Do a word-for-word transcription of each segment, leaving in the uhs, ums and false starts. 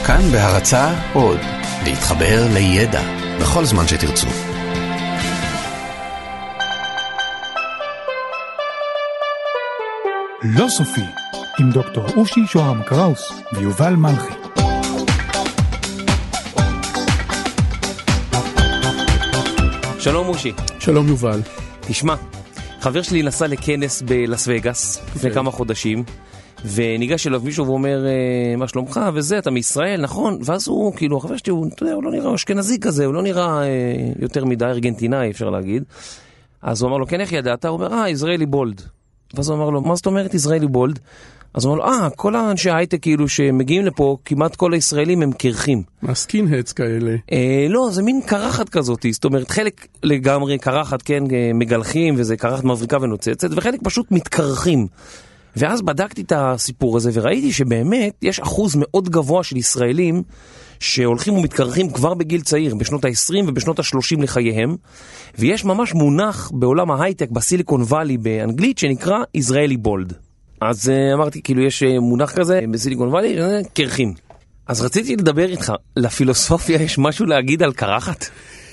כאן בהרצאה עוד, להתחבר לידע בכל זמן שתרצו. לא סופי, עם דוקטור אושי שוהם קראוס ויובל מלכי. שלום אושי. שלום יובל. תשמע, חבר שלי נסע לכנס בלס וגאס לפני כמה חודשים, וניגש אליו מישהו ואומר, מה שלומך וזה, אתה מישראל, נכון? ואז הוא, כאילו, החבר שלי, הוא, אתה יודע, הוא לא נראה אשכנזי כזה, הוא לא נראה יותר מדי ארגנטינאי, אפשר להגיד. אז הוא אמר לו, כן, איך ידעת? הוא אומר, אה, ישראלי בולד. ואז הוא אמר לו, מה זאת אומרת ישראלי בולד? אז הוא אמר לו, אה, כל האנשי ההייטק כאילו שמגיעים לפה, כמעט כל הישראלים הם קרחים. מה סקין-הדס כאלה? אה, לא, זה מין קרחת כזאת, זאת אומרת, חלק לגמרי קרחת, כן, מגלחים, וזה קרחת מבריקה ונוצצת, וחלק פשוט מתקרחים. ואז בדקתי את הסיפור הזה, וראיתי שבאמת יש אחוז מאוד גבוה של ישראלים, שהולכים ומתקרחים כבר בגיל צעיר, בשנות ה-עשרים ובשנות ה-שלושים לחייהם, ויש ממש מונח בעולם ההייטק, בסיליקון ואלי באנגלית, שנקרא ישראלי בולד. אז uh, אמרתי, כאילו יש uh, מונח כזה בסיליקון ואלי, uh, קרחים. אז רציתי לדבר איתך, לפילוסופיה יש משהו להגיד על קרחת?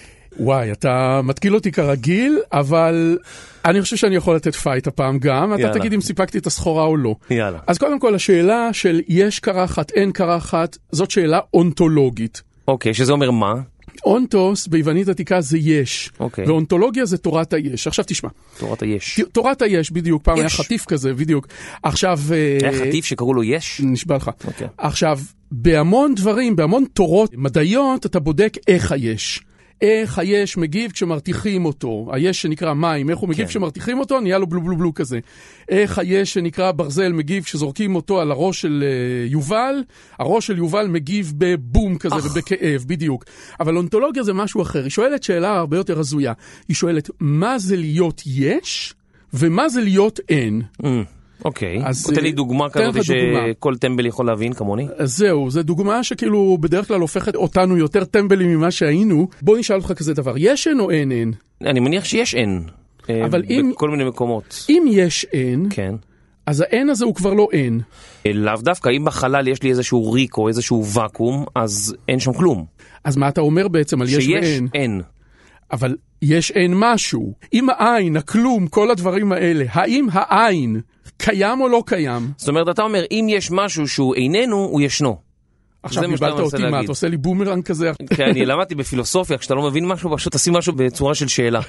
וואי, אתה מתקיל אותי כרגיל, אבל אני חושב שאני יכול לתת פייט הפעם גם. אתה תגיד אם סיפקתי את הסחורה או לא. יאללה. אז קודם כל, השאלה של יש קרחת, אין קרחת, זאת שאלה אונתולוגית. אוקיי, שזה אומר מה? אונטוס ביוונית עתיקה זה יש, אוקיי. ואונתולוגיה זה תורת היש. עכשיו תשמע. תורת היש. תורת היש, בדיוק. פעם יש. היה חטיף כזה, בדיוק. עכשיו... היה חטיף שקראו לו יש? נשבע לך. אוקיי. עכשיו, בהמון דברים, בהמון תורות מדעיות, אתה בודק איך היש. איך היש מגיב כשמרתיחים אותו, היש שנקרא מים, איך הוא מגיב כשמרתיחים אותו, נהיה לו בלו בלו בלו כזה. איך היש שנקרא ברזל מגיב כשזורקים אותו על הראש של uh, יובל, הראש של יובל מגיב בבום כזה ובכאב, בדיוק. אבל אונתולוגיה זה משהו אחר, היא שואלת שאלה הרבה יותר הזויה, היא שואלת מה זה להיות יש ומה זה להיות אין. אוקיי, תן לי דוגמה כזאת שכל טמבל יכול להבין כמוני. אז זהו, זו דוגמה שכאילו בדרך כלל הופכת אותנו יותר טמבלים ממה שהיינו. בוא נשאל אותך כזה דבר, יש אין או אין אין? אני מניח שיש אין, אבל בכל מיני מקומות. אם יש אין, כן. אז האין הזה הוא כבר לא אין. לאו דווקא, אם בחלל יש לי איזשהו ריק או איזשהו וקום, אז אין שם כלום. אז מה אתה אומר בעצם על יש ואין? שיש אין. אבל יש אין משהו. אם העין, הכלום, כל הדברים האלה, האם העין קיים או לא קיים? זאת אומרת, אתה אומר, אם יש משהו שהוא איננו, הוא ישנו. עכשיו ניבלת אותי מה, אתה עושה לי בומרנג כזה? כן, אני למדתי בפילוסופיה, כשאתה לא מבין משהו, פשוט תשים משהו בצורה של שאלה.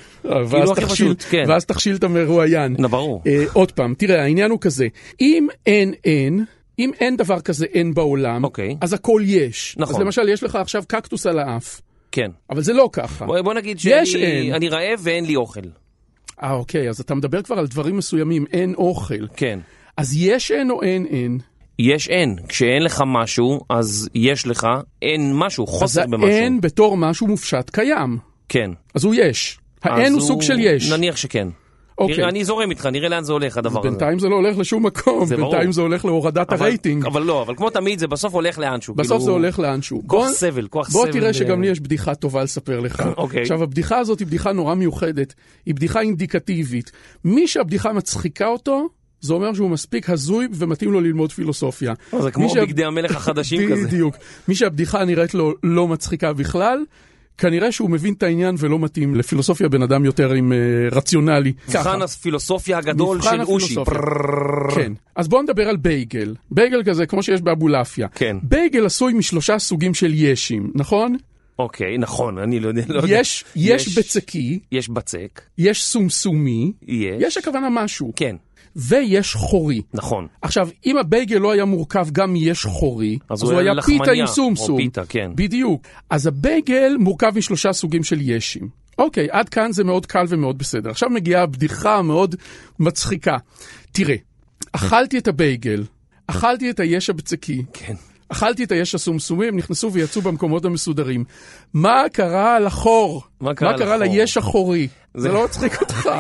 ואז תכשיל את המרואיין. ברור. עוד פעם, תראה, העניין הוא כזה, אם אין אין, אם אין דבר כזה אין בעולם, אז הכל יש. אז למשל, יש לך עכשיו קקטוס על האף. כן. אבל זה לא ככה. בוא נגיד שאני רעב ואין לי אוכל. אה, אוקיי, אז אתה מדבר כבר על דברים מסוימים, אין אוכל. כן. אז יש אין או אין אין? יש אין. כשאין לך משהו, אז יש לך אין משהו, חוסר במשהו. אז האין בתור משהו מופשט קיים. כן. אז הוא יש. האין הוא סוג של יש. נניח שכן. אוקיי. אני זורם איתך, נראה לאן זה הולך הדבר הזה. בינתיים זה לא הולך לשום מקום, בינתיים זה הולך להורדת הרייטינג. אבל לא, אבל כמו תמיד זה בסוף הולך לאנשהו. בסוף זה הולך לאנשהו. כוח סבל, כוח סבל. בוא תראה שגם לי יש בדיחה טובה לספר לך. עכשיו, הבדיחה הזאת היא בדיחה נורא מיוחדת, היא בדיחה אינדיקטיבית. מי שהבדיחה מצחיקה אותו, זה אומר שהוא מספיק הזוי ומתאים לו ללמוד פילוסופיה. זה כמו בגדי המלך החדשים כזה. בדיוק. מי שהבדיחה נראית לו לא מצחיקה בכלל, כנראה שהוא מבין את העניין ולא מתאים לפילוסופיה בן אדם יותר עם uh, רציונלי. מבחן הפילוסופיה הגדול של אושי. כן. אז בואו נדבר על בייגל. בייגל כזה כמו שיש באבולעפיה. כן. בייגל עשוי משלושה סוגים של ישים, נכון? אוקיי, נכון, אני לא יודע. יש, יש בצקי. יש בצק. יש סומסומי. יש. יש הכוונה משהו. כן. ויש חורי. נכון. עכשיו, אם הבייגל לא היה מורכב גם יש חורי, אז, אז הוא היה היה פיתה עם סומסום. או פיתה, כן. בדיוק. אז הבייגל מורכב משלושה סוגים של ישים. אוקיי, עד כאן זה מאוד קל ומאוד בסדר. עכשיו מגיעה הבדיחה מאוד מצחיקה. תראה, אכלתי את הבייגל, אכלתי את היש הבצקי. כן. אכלתי את היש הסומסומים, נכנסו ויצאו במקומות המסודרים. מה קרה לחור? מה קרה, מה קרה ליש החורי? זה לא מצחיק אותך.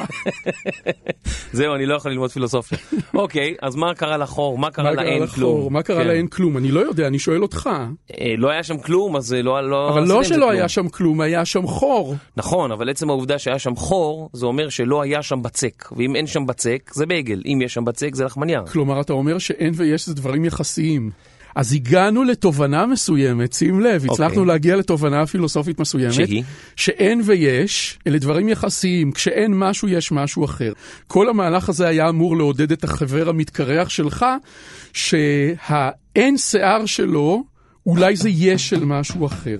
זהו, אני לא יכול ללמוד פילוסופיה. אוקיי, אז מה קרה לחור? מה קרה לאין כלום? מה קרה לאין כלום? אני לא יודע, אני שואל אותך. לא היה שם כלום, אז לא... אבל לא שלא היה שם כלום, היה שם חור. נכון, אבל עצם העובדה שהיה שם חור, זה אומר שלא היה שם בצק. ואם אין שם בצק, זה בייגל. אם יש שם בצק, זה לחמניה. כלומר, אתה אומר שאין ויש זה דברים יחסיים. אז הגענו לתובנה מסוימת, שים לב, הצלחנו להגיע לתובנה פילוסופית מסוימת, שהיא? שאין ויש, אלה דברים יחסיים, כשאין משהו יש משהו אחר. כל המהלך הזה היה אמור לעודד את החבר המתקרח שלך, שהאין שיער שלו, אולי זה יש של משהו אחר.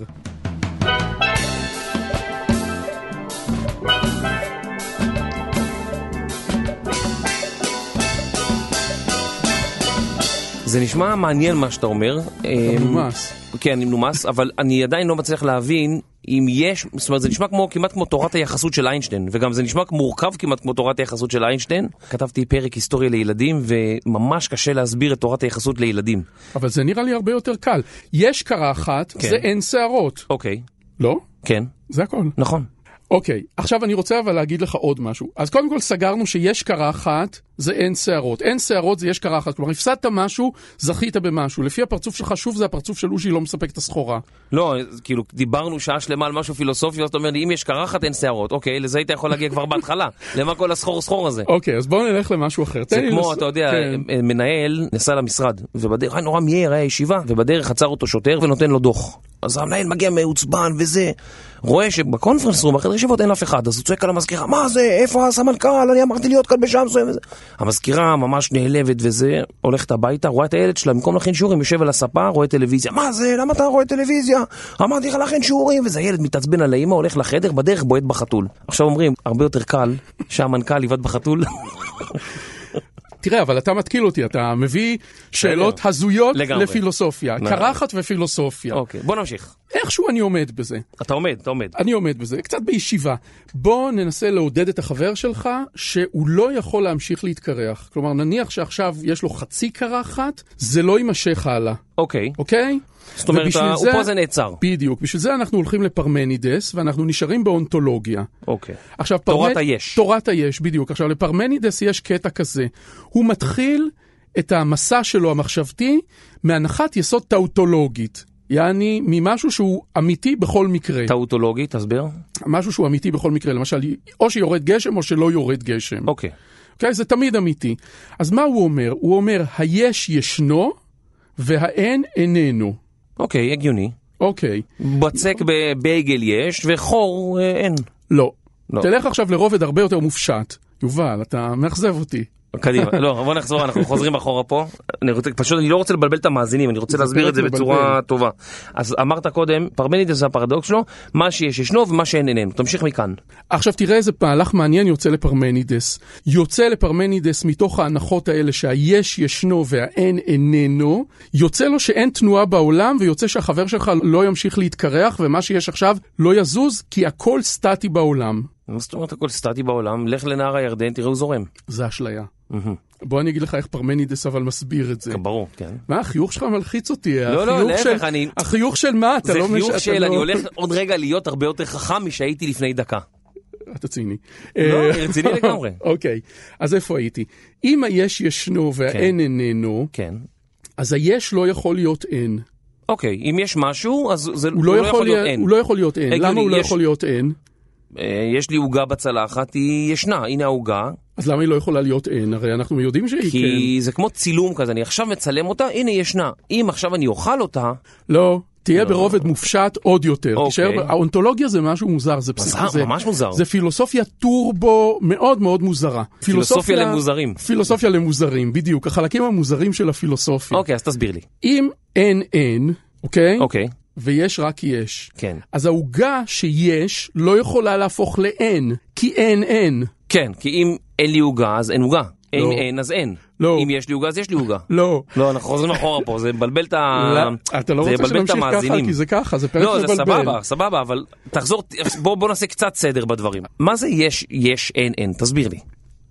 זה נשמע מעניין מה שאתה אומר. נומס. כן, נומס, אבל אני עדיין לא מצליח להבין אם יש, זאת אומרת, זה נשמע כמו, כמעט כמו תורת היחסות של איינשטיין, וגם זה נשמע מורכב כמעט כמו תורת היחסות של איינשטיין. כתבתי פרק היסטוריה לילדים, וממש קשה להסביר את תורת היחסות לילדים. אבל זה נראה לי הרבה יותר קל. יש קרחת, כן. זה אין שערות. אוקיי. לא? כן. זה הכל. נכון. אוקיי, עכשיו אני רוצה אבל להגיד לך עוד משהו. אז קודם כל סגרנו שיש קרחת, זה אין שערות. אין שערות זה יש קרחת. כלומר, הפסדת משהו, זכית במשהו. לפי הפרצוף שלך, שוב זה הפרצוף של אושי לא מספק את הסחורה. לא, כאילו, דיברנו שעה שלמה על משהו פילוסופי, אז אתה אומר לי, אם יש קרחת, אין שערות. אוקיי, לזה היית יכול להגיע כבר בהתחלה. למה כל הסחור סחור הזה? אוקיי, אז בואו נלך למשהו אחר. זה כמו, אתה יודע, מנהל נסע למשרד, ובדרך, היה נורא מהיר, היה ישיבה, ובדרך עצר אותו שוטר ונותן לו דוח. אז המנהל מגיע מעוצבן וזה, רואה שבקונפרנס רום, אחרי ישיבות אין אף אחד, אז הוא צועק על המזכירה, מה זה, איפה הסמנכ"ל, אני אמרתי להיות כאן בשם מסוים וזה. המזכירה ממש נעלבת וזה, הולכת הביתה, רואה את הילד שלה, במקום להכין שיעורים, יושב על הספה, רואה טלוויזיה, מה זה, למה אתה רואה טלוויזיה? אמרתי לך להכין שיעורים, וזה הילד מתעצבן על האמא, הולך לחדר, בדרך בועט בחתול. עכשיו אומרים, הרבה יותר קל שהמנכ"ל יבעט בחתול. תראה, אבל אתה מתקיל אותי, אתה מביא שאלות הזויות לגמרי. לפילוסופיה, קרחת ופילוסופיה. אוקיי, בוא נמשיך. איכשהו אני עומד בזה. אתה עומד, אתה עומד. אני עומד בזה, קצת בישיבה. בוא ננסה לעודד את החבר שלך שהוא לא יכול להמשיך להתקרח. כלומר, נניח שעכשיו יש לו חצי קרחת, זה לא יימשך הלאה. אוקיי. אוקיי? זאת אומרת, הוא פה זה נעצר. בדיוק. בשביל זה אנחנו הולכים לפרמנידס, ואנחנו נשארים באונתולוגיה. אוקיי. עכשיו, תורת היש. תורת היש, בדיוק. עכשיו, לפרמנידס יש קטע כזה. הוא מתחיל את המסע שלו המחשבתי מהנחת יסוד טאוטולוגית. יעני, ממשהו שהוא אמיתי בכל מקרה. טאוטולוגי, תסביר. משהו שהוא אמיתי בכל מקרה. למשל, או שיורד גשם או שלא יורד גשם. אוקיי. אוקיי, זה תמיד אמיתי. אז מה הוא אומר? הוא אומר, היש ישנו והאין איננו. אוקיי, הגיוני. אוקיי. בצק בבייגל יש וחור אין. לא. לא. תלך עכשיו לרובד הרבה יותר מופשט. יובל, אתה מאכזב אותי. קדימה, לא, בוא נחזור, אנחנו חוזרים אחורה פה. אני רוצה, פשוט אני לא רוצה לבלבל את המאזינים, אני רוצה להסביר את זה בצורה טובה. אז אמרת קודם, פרמנידס זה הפרדוקס שלו, מה שיש ישנו ומה שאין איננו. תמשיך מכאן. עכשיו תראה איזה מהלך מעניין יוצא לפרמנידס. יוצא לפרמנידס מתוך ההנחות האלה שהיש ישנו והאין איננו, יוצא לו שאין תנועה בעולם, ויוצא שהחבר שלך לא ימשיך להתקרח, ומה שיש עכשיו לא יזוז, כי הכל סטטי בעולם. מה זאת אומרת הכל סטטי בעולם? לך לנהר הירדן, תראה הוא זורם. זה אשליה. בוא אני אגיד לך איך פרמנידס אבל מסביר את זה. ברור, כן. מה, החיוך שלך מלחיץ אותי. לא, לא, להפך, אני... החיוך של מה? זה חיוך של, אני הולך עוד רגע להיות הרבה יותר חכם משהייתי לפני דקה. אתה ציני. לא, רציני לגמרי. אוקיי, אז איפה הייתי? אם היש ישנו והאין איננו, אז היש לא יכול להיות אין. אוקיי, אם יש משהו, אז הוא לא יכול להיות אין. הוא לא יכול להיות אין. למה הוא לא יכול להיות אין? יש לי הוגה בצלחת, היא ישנה, הנה ההוגה. אז למה היא לא יכולה להיות אין? הרי אנחנו יודעים שהיא כן. כי זה כמו צילום כזה, אני עכשיו מצלם אותה, הנה ישנה. אם עכשיו אני אוכל אותה... לא, תהיה ברובד מופשט עוד יותר. האונתולוגיה זה משהו מוזר. מוזר, ממש מוזר. זה פילוסופיה טורבו מאוד מאוד מוזרה. פילוסופיה למוזרים. פילוסופיה למוזרים, בדיוק. החלקים המוזרים של הפילוסופיה. אוקיי, אז תסביר לי. אם אין אין, אוקיי? אוקיי. ויש רק יש. כן. אז ההוגה שיש לא יכולה להפוך לאין, כי אין אין. כן, כי אם אין לי הוגה, אז אין הוגה. אין לא. אין, אז אין. לא. אם יש לי הוגה, אז יש לי הוגה. לא. לא, אנחנו חוזרים אחורה פה, זה מבלבל את ה... לא, אתה לא רוצה שנמשיך ככה, כי זה ככה, זה פרק מבלבל. לא, זה סבבה, סבבה, אבל תחזור, בוא, בוא נעשה קצת סדר בדברים. מה זה יש, יש, אין, אין? תסביר לי.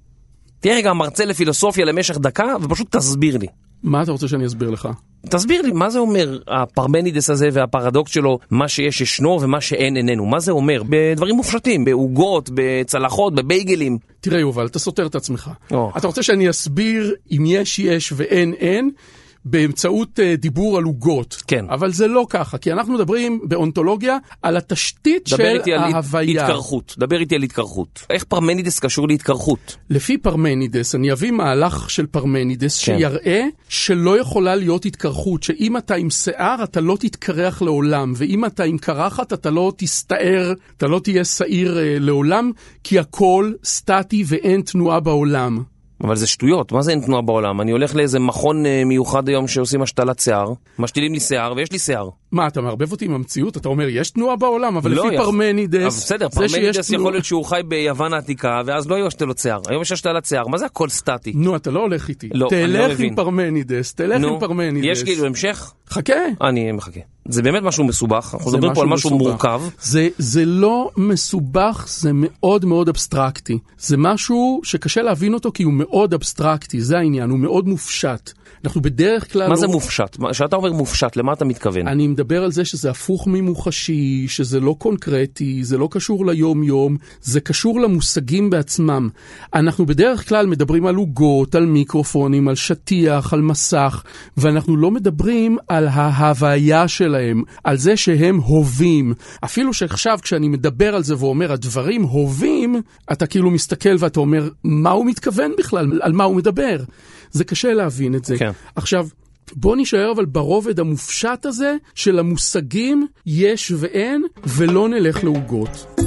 תהיה רגע מרצה לפילוסופיה למשך דקה, ופשוט תסביר לי. מה אתה רוצה שאני אסביר לך? תסביר לי, מה זה אומר הפרמנידס הזה והפרדוקס שלו, מה שיש ישנו ומה שאין איננו? מה זה אומר? בדברים מופשטים, בהוגות, בצלחות, בבייגלים. תראה יובל, אתה סותר את עצמך. Oh. אתה רוצה שאני אסביר אם יש יש ואין אין, באמצעות uh, דיבור על עוגות. כן. אבל זה לא ככה, כי אנחנו מדברים באונתולוגיה על התשתית של ההוויה. התקרחות. דבר איתי על התקרחות. איך פרמנידס קשור להתקרחות? לפי פרמנידס, אני אביא מהלך של פרמנידס כן. שיראה שלא יכולה להיות התקרחות, שאם אתה עם שיער אתה לא תתקרח לעולם, ואם אתה עם קרחת אתה לא תסתער, אתה לא תהיה שעיר uh, לעולם, כי הכל סטטי ואין תנועה בעולם. אבל זה שטויות, מה זה אין תנועה בעולם? אני הולך לאיזה מכון מיוחד היום שעושים השתלת שיער, משתילים לי שיער ויש לי שיער. מה, אתה מערבב אותי עם המציאות? אתה אומר, יש תנועה בעולם, אבל לפי פרמנידס... בסדר, פרמנידס יכול להיות שהוא חי ביוון העתיקה, ואז לא היו השתלות שיער. היום יש השתלת שיער, מה זה הכל סטטי? נו, אתה לא הולך איתי. תלך עם פרמנידס, תלך עם פרמנידס. יש כאילו המשך? חכה. אני מחכה. זה באמת משהו מסובך, אנחנו מדברים פה על משהו מורכב. זה, זה לא מסובך, זה מאוד מאוד אבסטרקטי. זה משהו שקשה להבין אותו כי הוא מאוד אבסטרקטי, זה העניין, הוא מאוד מופשט. אנחנו בדרך כלל... מה זה מופשט? כשאתה אומר מופשט, למה אתה מתכוון? אני מדבר על זה שזה הפוך ממוחשי, שזה לא קונקרטי, זה לא קשור ליום-יום, זה קשור למושגים בעצמם. אנחנו בדרך כלל מדברים על עוגות, על מיקרופונים, על שטיח, על מסך, ואנחנו לא מדברים על ההוויה שלהם, על זה שהם הובים. אפילו שעכשיו כשאני מדבר על זה ואומר, הדברים הובים, אתה כאילו מסתכל ואתה אומר, מה הוא מתכוון בכלל? על מה הוא מדבר? זה קשה להבין את זה. כן. עכשיו, בוא נשאר אבל ברובד המופשט הזה של המושגים יש ואין, ולא נלך לעוגות.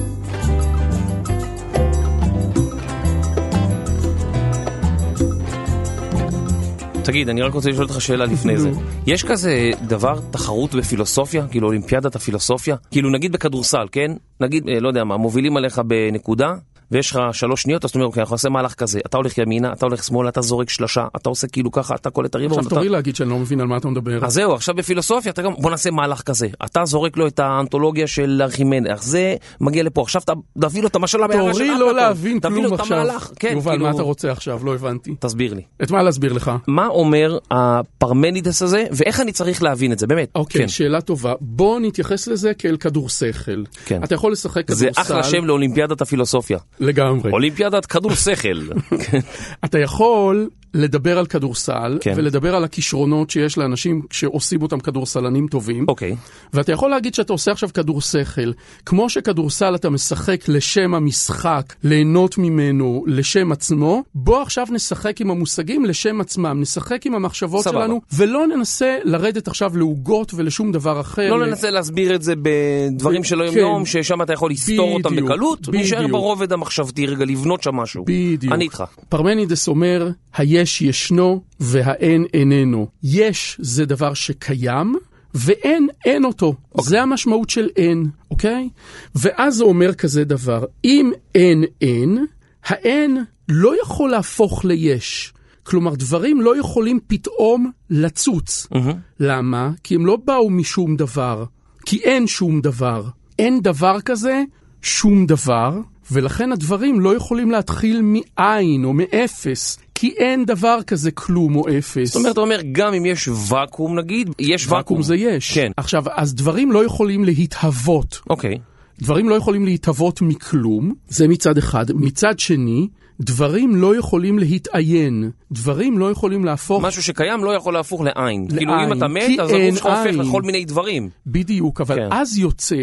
תגיד, אני רק רוצה לשאול אותך שאלה לפני זה. יש כזה דבר, תחרות בפילוסופיה? כאילו אולימפיאדת הפילוסופיה? כאילו נגיד בכדורסל, כן? נגיד, לא יודע מה, מובילים עליך בנקודה, ויש לך שלוש שניות, אז אתה אומר, אוקיי, אנחנו עושה מהלך כזה, אתה הולך ימינה, אתה הולך שמאלה, אתה זורק שלושה, אתה עושה כאילו ככה, אתה קולט הריבון. עכשיו תורי להגיד שאני לא מבין על מה אתה מדבר. אז זהו, עכשיו בפילוסופיה, אתה גם, בוא נעשה מהלך כזה, אתה זורק לו את האנתולוגיה של ארכימדס, זה מגיע לפה, עכשיו אתה תביא לו את המשל המעלה של תורי לא להבין כלום עכשיו. כן, יובל, מה אתה רוצה עכשיו? לא הבנתי. תסביר לי. את מה להסביר לך? מה אומר הפרמנידס הזה, ואיך אני צריך להבין את זה, באמת? אוקיי, שאלה טובה. בוא נתייחס לזה כאל כדורסכל. כן. אתה יכול לשחק כדורסל. זה אחלה שם לאולימפיאדת הפילוסופיה. לגמרי. אולימפיאדת כדורסל. אתה יכול לדבר על כדורסל, כן. ולדבר על הכישרונות שיש לאנשים שעושים אותם כדורסלנים טובים. אוקיי. ואתה יכול להגיד שאתה עושה עכשיו כדורסכל. כמו שכדורסל אתה משחק לשם המשחק, ליהנות ממנו, לשם עצמו, בוא עכשיו נשחק עם המושגים לשם עצמם, נשחק עם המחשבות סבבה. שלנו, ולא ננסה לרדת עכשיו לעוגות ולשום דבר אחר. לא ננסה להסביר את זה בדברים של היום יום, ששם אתה יכול לסתור אותם בקלות, ונשאר ברובד המחשבתי רגע לבנות שם משהו. בדיוק. אני איתך. פרמנידס אומר, היש ישנו והאין איננו. יש זה דבר שקיים, ואין אין אותו. Okay. זה המשמעות של אין, אוקיי? ואז זה אומר כזה דבר, אם אין אין, האין לא יכול להפוך ליש. כלומר, דברים לא יכולים פתאום לצוץ. Mm-hmm. למה? כי הם לא באו משום דבר. כי אין שום דבר. אין דבר כזה, שום דבר, ולכן הדברים לא יכולים להתחיל מאין או מאפס, כי אין דבר כזה כלום או אפס. זאת אומרת, אתה אומר, גם אם יש וקום נגיד, יש וקום. וקום זה יש. כן. עכשיו, אז דברים לא יכולים להתהוות. אוקיי. דברים לא יכולים להתהוות מכלום, זה מצד אחד. מצד שני, דברים לא יכולים להתעיין. דברים לא יכולים להפוך... משהו שקיים לא יכול להפוך לעין. לעין. כאילו אם אתה מת, אז הגוף שלך הופך לכל מיני דברים. בדיוק, אבל כן. אז יוצא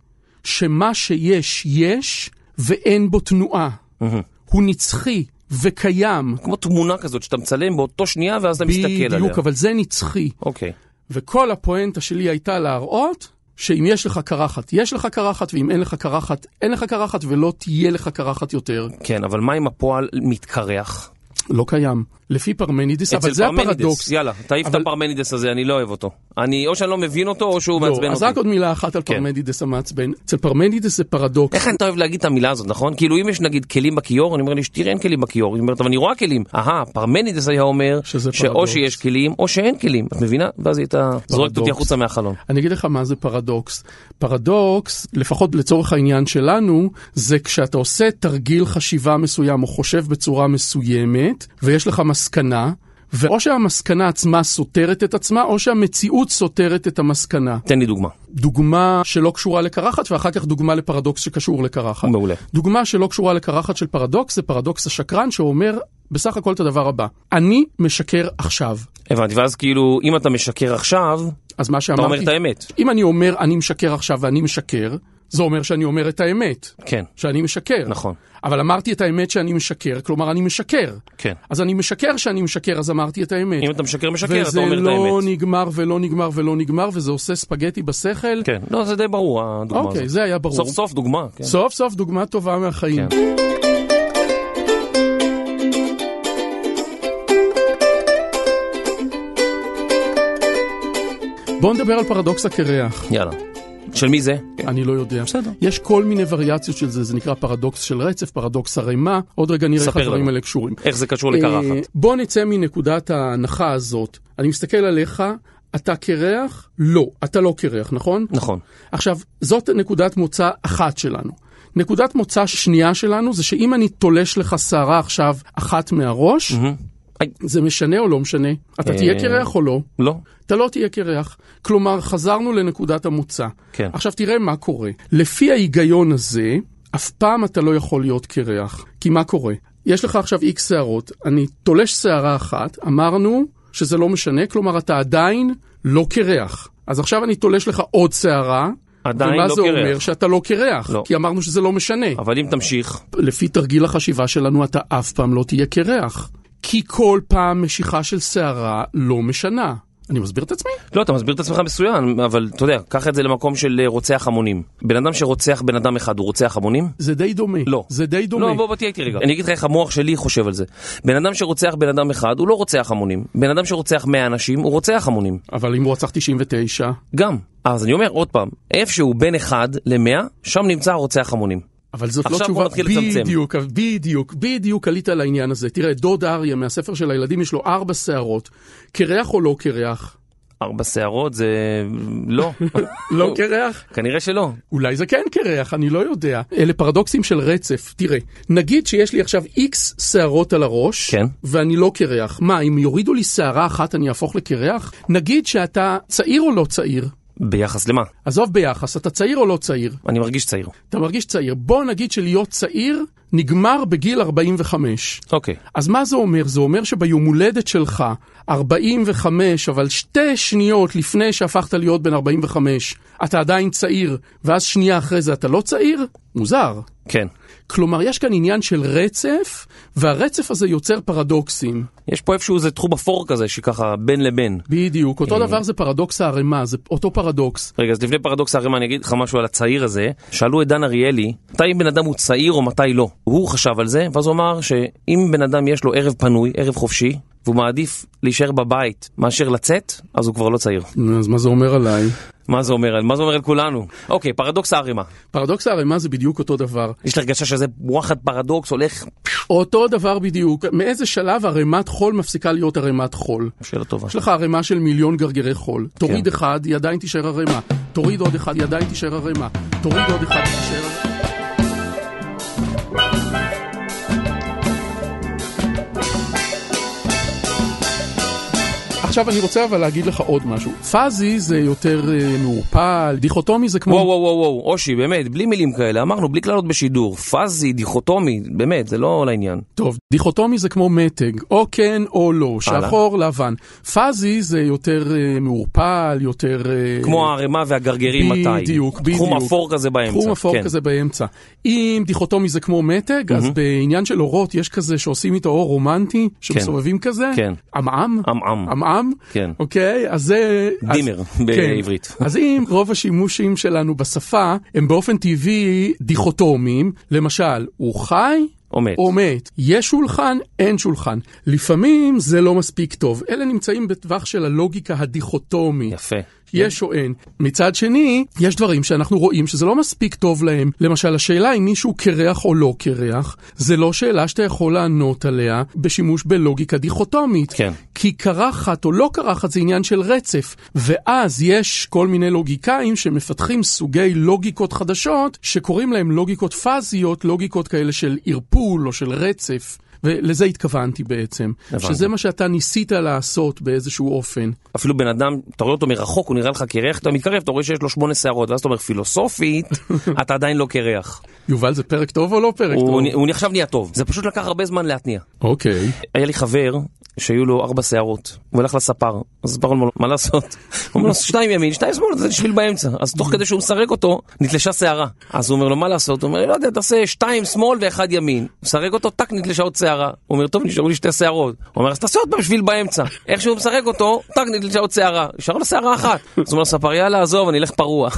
שמה שיש, יש, ואין בו תנועה. Mm-hmm. הוא נצחי וקיים. כמו תמונה כזאת שאתה מצלם באותו שנייה ואז אתה מסתכל עליה. בדיוק, אבל זה נצחי. אוקיי. וכל הפואנטה שלי הייתה להראות שאם יש לך קרחת, יש לך קרחת, ואם אין לך קרחת, אין לך קרחת, ולא תהיה לך קרחת יותר. כן, אבל מה אם הפועל מתקרח? לא קיים. לפי פרמנידס, אבל זה הפרדוקס. יאללה, תעיף את הפרמנידס הזה, אני לא אוהב אותו. אני, או שאני לא מבין אותו, או שהוא מעצבן אותי. אז רק עוד מילה אחת על פרמנידס המעצבן. אצל פרמנידס זה פרדוקס. איך אתה אוהב להגיד את המילה הזאת, נכון? כאילו אם יש נגיד כלים בכיור, אני אומר לי, שתראה אין כלים בכיור. אני אומר, אבל אני רואה כלים. אהה, פרמנידס היה אומר, שאו שיש כלים, או שאין כלים. את מבינה? ואז היא זורקת אותי החוצה מהחלון. אני אגיד לך מה זה פרדוקס. פרדוקס, לפחות לצורך העניין שלנו, זה כשאתה עושה תרגיל חשיבה מסוים, או חושב בצורה מסוימת, ויש לך מסקנה, ואו שהמסקנה עצמה סותרת את עצמה, או שהמציאות סותרת את המסקנה. תן לי דוגמה. דוגמה שלא קשורה לקרחת, ואחר כך דוגמה לפרדוקס שקשור לקרחת. מעולה. דוגמה שלא קשורה לקרחת של פרדוקס, זה פרדוקס השקרן שאומר בסך הכל את הדבר הבא. אני משקר עכשיו. הבנתי, ואז כאילו, אם אתה משקר עכשיו, אז מה שאמרתי, אתה אומר את האמת. אם אני אומר אני משקר עכשיו ואני משקר, זה אומר שאני אומר את האמת. כן. שאני משקר. נכון. אבל אמרתי את האמת שאני משקר, כלומר אני משקר. כן. אז אני משקר שאני משקר, אז אמרתי את האמת. אם אתה משקר משקר, אתה אומר את וזה האמת. לא נגמר ולא נגמר ולא נגמר, וזה עושה ספגטי בשכל. כן, לא, זה די ברור הדוגמה הזאת. אוקיי, זה היה ברור. סוף סוף דוגמה. כן. סוף סוף דוגמה טובה מהחיים. כן. בואו נדבר על פרדוקס הקרח. יאללה. של מי זה? אני לא יודע. בסדר. יש כל מיני וריאציות של זה, זה נקרא פרדוקס של רצף, פרדוקס הרימה, עוד רגע נראה איך הדברים האלה קשורים. איך זה קשור לקרחת? בואו נצא מנקודת ההנחה הזאת. אני מסתכל עליך, אתה קרח? לא, אתה לא קרח, נכון? נכון. עכשיו, זאת נקודת מוצא אחת שלנו. נקודת מוצא שנייה שלנו זה שאם אני תולש לך שערה עכשיו אחת מהראש, זה משנה או לא משנה? אתה תהיה קרח או לא? לא. אתה לא תהיה קרח. כלומר, חזרנו לנקודת המוצא. כן. עכשיו תראה מה קורה. לפי ההיגיון הזה, אף פעם אתה לא יכול להיות קרח. כי מה קורה? יש לך עכשיו איקס שערות, אני תולש שערה אחת, אמרנו שזה לא משנה, כלומר אתה עדיין לא קרח. אז עכשיו אני תולש לך עוד שערה, עדיין ומה לא זה קרח. אומר? שאתה לא קרח, לא. כי אמרנו שזה לא משנה. אבל אם תמשיך... לפי תרגיל החשיבה שלנו, אתה אף פעם לא תהיה קרח. כי כל פעם משיכה של שערה לא משנה. אני מסביר את עצמי? לא, אתה מסביר את עצמך מסוים, אבל אתה יודע, קח את זה למקום של רוצח המונים. בן אדם שרוצח בן אדם אחד, הוא רוצח המונים? זה די דומה. לא. זה די דומה. לא, בוא, בוא תהיה איתי רגע. אני אגיד לך איך המוח שלי חושב על זה. בן אדם שרוצח בן אדם אחד, הוא לא רוצח המונים. בן אדם שרוצח מאה אנשים, הוא רוצח המונים. אבל אם הוא רצח תשעים ותשע? גם. אז אני אומר עוד פעם, איפשהו בין אחד למאה, שם נמצא רוצח המונים. אבל זאת לא תשובה, בדיוק, בדיוק, בדיוק עלית על העניין הזה. תראה, דוד אריה מהספר של הילדים יש לו ארבע שערות. קרח או לא קרח? ארבע שערות זה לא. לא קרח? כנראה שלא. אולי זה כן קרח, אני לא יודע. אלה פרדוקסים של רצף. תראה, נגיד שיש לי עכשיו איקס שערות על הראש, כן. ואני לא קרח. מה, אם יורידו לי שערה אחת אני אהפוך לקרח? נגיד שאתה צעיר או לא צעיר? ביחס למה? עזוב ביחס, אתה צעיר או לא צעיר? אני מרגיש צעיר. אתה מרגיש צעיר. בוא נגיד שלהיות צעיר נגמר בגיל ארבעים וחמש. אוקיי. אז מה זה אומר? זה אומר שביום הולדת שלך, ארבעים וחמש, אבל שתי שניות לפני שהפכת להיות בן ארבעים וחמש, אתה עדיין צעיר, ואז שנייה אחרי זה אתה לא צעיר? מוזר. כן. כלומר, יש כאן עניין של רצף, והרצף הזה יוצר פרדוקסים. יש פה איפשהו זה תחום אפור כזה, שככה בין לבין. בדיוק. אותו דבר זה פרדוקס הערימה, זה אותו פרדוקס. רגע, אז לפני פרדוקס הערימה, אני אגיד לך משהו על הצעיר הזה. שאלו את דן אריאלי, מתי בן אדם הוא צעיר או מתי לא? הוא חשב על זה, ואז הוא אמר שאם בן אדם יש לו ערב פנוי, ערב חופשי, והוא מעדיף להישאר בבית מאשר לצאת, אז הוא כבר לא צעיר. אז מה זה אומר עליי? מה זה אומר? מה זה אומר על כולנו? אוקיי, פרדוקס הערימה. פרדוקס הערימה זה בדיוק אותו דבר. יש לך הרגשה שזה וואחד פרדוקס הולך... אותו דבר בדיוק. מאיזה שלב ערימת חול מפסיקה להיות ערימת חול? שאלה טובה. יש לך ערימה של מיליון גרגרי חול. תוריד אחד, היא עדיין תישאר ערימה. תוריד עוד אחד, היא עדיין תישאר ערימה. תוריד עוד אחד, תישאר ערימה. עכשיו אני רוצה אבל להגיד לך עוד משהו. פאזי זה יותר uh, מעורפל, דיכוטומי זה כמו... וואו וואו וואו וואו, אושי, באמת, בלי מילים כאלה, אמרנו, בלי כללות בשידור. פאזי, דיכוטומי, באמת, זה לא לעניין. טוב, דיכוטומי זה כמו מתג, או כן או לא, שחור לבן. פאזי זה יותר uh, מעורפל, יותר... Uh, כמו הערימה והגרגרים מתי. בדיוק, בדיוק. תחום אפור כזה באמצע. תחום אפור כן. כזה באמצע. אם דיכוטומי זה כמו מתג, mm-hmm. אז בעניין של אורות יש כזה שעושים איתו אור רומנטי, שמסובבים כן. כזה. כן. עמעם. עמעם. עמעם. כן. אוקיי, אז זה... דימר, אז, בעברית. כן. אז אם רוב השימושים שלנו בשפה הם באופן טבעי דיכוטומיים, למשל, הוא חי... או מת. או מת. יש שולחן, אין שולחן. לפעמים זה לא מספיק טוב. אלה נמצאים בטווח של הלוגיקה הדיכוטומית. יפה. יש או אין. מצד שני, יש דברים שאנחנו רואים שזה לא מספיק טוב להם. למשל, השאלה אם מישהו קרח או לא קרח, זה לא שאלה שאתה יכול לענות עליה בשימוש בלוגיקה דיכוטומית. כן. כי קרחת או לא קרחת זה עניין של רצף. ואז יש כל מיני לוגיקאים שמפתחים סוגי לוגיקות חדשות, שקוראים להם לוגיקות פאזיות, לוגיקות כאלה של ערפול או של רצף. ולזה התכוונתי בעצם. הבנתי. שזה מה שאתה ניסית לעשות באיזשהו אופן. אפילו בן אדם, אתה רואה אותו מרחוק, הוא נראה לך קרח, אתה מתקרב, אתה רואה שיש לו שמונה שערות, ואז אתה אומר, פילוסופית, אתה עדיין לא קרח. יובל, זה פרק טוב או לא פרק הוא, טוב? הוא עכשיו נהיה טוב. זה פשוט לקח הרבה זמן להתניע. אוקיי. היה לי חבר שהיו לו ארבע שערות. הוא הלך לספר. אז ספר לו, מה לעשות? הוא אומר לו, שתיים ימין, שתיים שמאל, זה שביל באמצע. אז תוך כדי שהוא מסרק אותו, נתלשה שערה. אז הוא אומר לו, מה לעשות? הוא אומר, לא יודע, תעשה שתיים שמאל ואחד ימין. הוא מסרק אותו, טק, נתלשה עוד שערה. הוא אומר, טוב, נשארו לי שתי שערות. הוא אומר, אז תעשה עוד פעם שביל באמצע. איך שהוא מסרק אותו, טק, נתלשה עוד שערה. נשאר לו שערה אחת. אז הוא אומר לספר, יאללה, עזוב, אני אלך פרוע.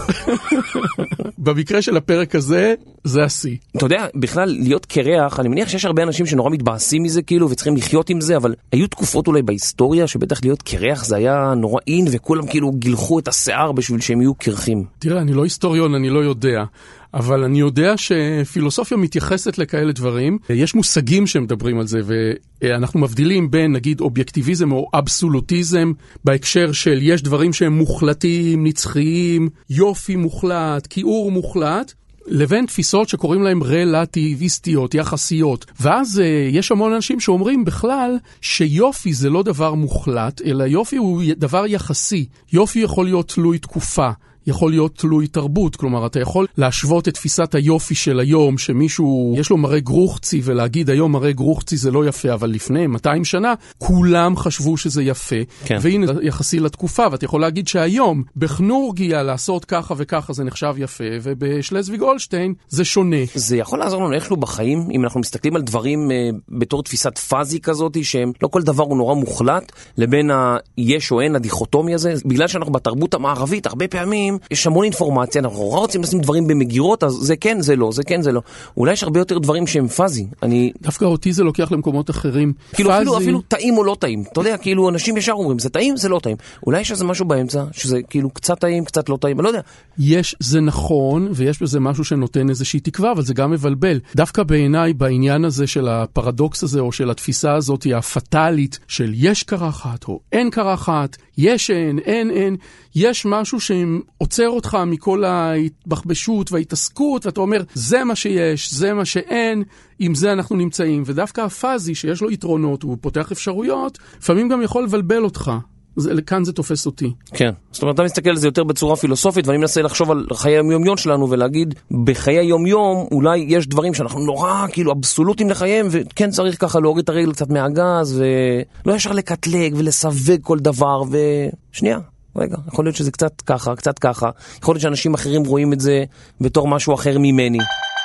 במקרה של הפרק הזה, זה השיא. אתה יודע, בכלל, להיות קרח, אני מניח שיש הרבה אנשים שנורא מתבאסים מזה, כאילו, וצריכים לחיות עם זה, אבל היו תקופות אולי בהיסטוריה שבטח להיות קרח זה היה נורא אין, וכולם כאילו גילחו את השיער בשביל שהם יהיו קרחים. תראה, אני לא היסטוריון, אני לא יודע, אבל אני יודע שפילוסופיה מתייחסת לכאלה דברים. יש מושגים שמדברים על זה, ואנחנו מבדילים בין, נגיד, אובייקטיביזם או אבסולוטיזם, בהקשר של יש דברים שהם מוחלטים, נצחיים, יופי מוחלט, כיעור מוחלט, לבין תפיסות שקוראים להם רלטיביסטיות, יחסיות. ואז uh, יש המון אנשים שאומרים בכלל שיופי זה לא דבר מוחלט, אלא יופי הוא דבר יחסי. יופי יכול להיות תלוי תקופה. יכול להיות תלוי תרבות, כלומר אתה יכול להשוות את תפיסת היופי של היום, שמישהו יש לו מראה גרוחצי ולהגיד היום מראה גרוחצי זה לא יפה, אבל לפני מאתיים שנה כולם חשבו שזה יפה, כן. והנה יחסי לתקופה, ואתה יכול להגיד שהיום בכנורגיה לעשות ככה וככה זה נחשב יפה, ובשלזוויג הולשטיין זה שונה. זה יכול לעזור לנו איכשהו בחיים, אם אנחנו מסתכלים על דברים uh, בתור תפיסת פאזי כזאת, שהם לא כל דבר הוא נורא מוחלט, לבין היש או אין, הדיכוטומי הזה, בגלל שאנחנו בתרבות המערבית הרבה פעמים יש המון אינפורמציה, אנחנו לא רוצים לשים דברים במגירות, אז זה כן, זה לא, זה כן, זה לא. אולי יש הרבה יותר דברים שהם פאזי. אני... דווקא אותי זה לוקח למקומות אחרים. כאילו, פאזי... אפילו, אפילו טעים או לא טעים. אתה יודע, כאילו, אנשים ישר אומרים, זה טעים, זה לא טעים. אולי יש איזה משהו באמצע, שזה כאילו קצת טעים, קצת לא טעים, אני לא יודע. יש, זה נכון, ויש בזה משהו שנותן איזושהי תקווה, אבל זה גם מבלבל. דווקא בעיניי, בעניין הזה של הפרדוקס הזה, או של התפיסה הזאת, היא הפטלית של יש קרחת, או אין קרחת, יש אין, אין, אין. יש משהו שעוצר אותך מכל ההתבחבשות וההתעסקות, ואתה אומר, זה מה שיש, זה מה שאין, עם זה אנחנו נמצאים. ודווקא הפאזי שיש לו יתרונות, הוא פותח אפשרויות, לפעמים גם יכול לבלבל אותך. זה, כאן זה תופס אותי. כן. זאת אומרת, אתה מסתכל על זה יותר בצורה פילוסופית, ואני מנסה לחשוב על חיי היום-יום שלנו, ולהגיד, בחיי היום-יום, אולי יש דברים שאנחנו נורא, כאילו, אבסולוטים לחיים, וכן צריך ככה להוריד את הרגל קצת מהגז, ולא ישר לקטלג ולסווג כל דבר, ושנייה. רגע, יכול להיות שזה קצת ככה, קצת ככה. יכול להיות שאנשים אחרים רואים את זה בתור משהו אחר ממני.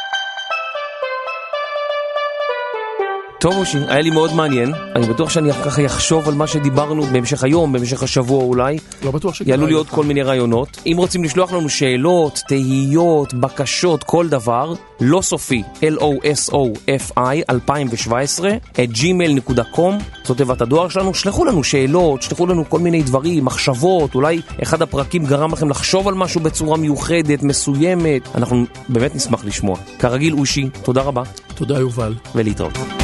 טוב, אושי, היה לי מאוד מעניין. אני בטוח שאני ככה יחשוב על מה שדיברנו בהמשך היום, בהמשך השבוע אולי. לא בטוח שכדאי. יעלו לי עוד כל מיני רעיונות. אם רוצים לשלוח לנו שאלות, תהיות, בקשות, כל דבר, לא סופי, L O S O F I אלפיים שבע עשרה, at gmail דוט קום, זאת תיבת הדואר שלנו. שלחו לנו שאלות, שלחו לנו כל מיני דברים, מחשבות, אולי אחד הפרקים גרם לכם לחשוב על משהו בצורה מיוחדת, מסוימת. אנחנו באמת נשמח לשמוע. כרגיל, אושי, תודה רבה. תודה, יובל. ולהתראות.